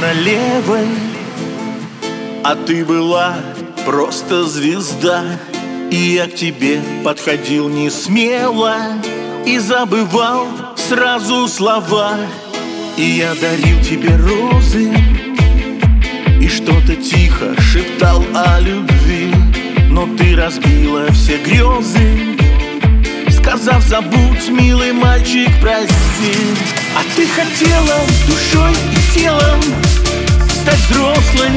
королевой, а ты была просто звезда. И я к тебе подходил не смело и забывал сразу слова. И я дарил тебе розы и что-то тихо шептал о любви. Но ты разбила все грезы, сказав: забудь, милый мальчик, прости. А ты хотела душой и телом стать взрослой.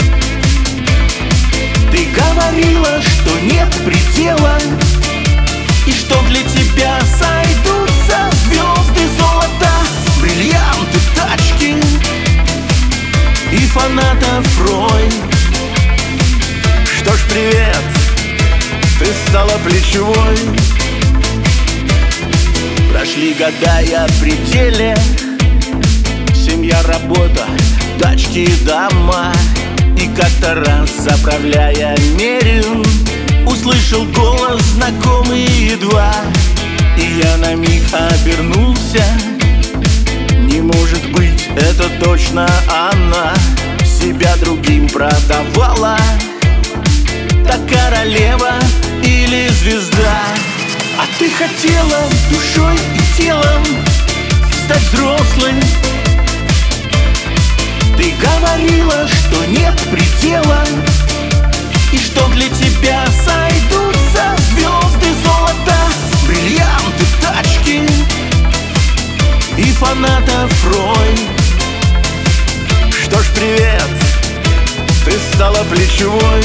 Ты говорила, что нет предела, и что для тебя сойдутся звезды, золота, бриллианты, тачки и фанатов рой. Что ж, привет, ты стала плечевой. Прошли года, я в пределе. Семья, работа, тачки, дома. И как-то раз, заправляя Мерин, услышал голос знакомый едва. И я на миг обернулся. Не может быть, это точно она. Себя другим продавала. Так королева или звезда? А ты хотела душой и телом стать взрослой. Ты говорила, что нет предела, и что для тебя сойдутся звезды, золота, бриллианты, тачки и фанатов рой. Что ж, привет, ты стала плечевой.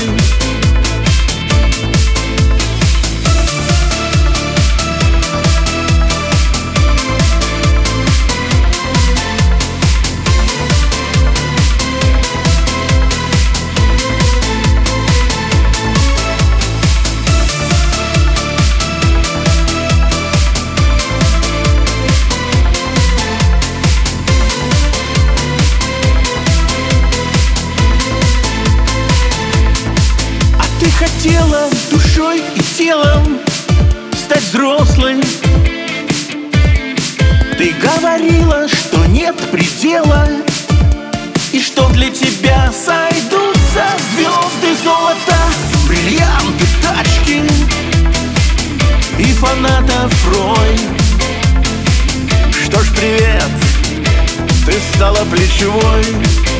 Ты хотела душой и телом стать взрослой. Ты говорила, что нет предела, и что для тебя сойдутся звезды, золота, бриллианты, тачки и фанатов рой. Что ж, привет, ты стала плечевой.